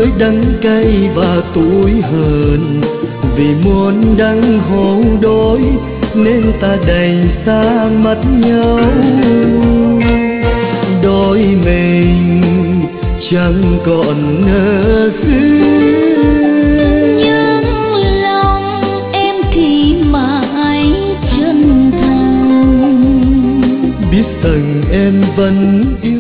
với đắng cay và tủi hờn, vì muôn đắng khổ đôi nên ta đành xa mất nhau. Đôi mình chẳng còn nỡ xưa, nhưng lòng em thì mãi chân thành. biết rằng em vẫn yêu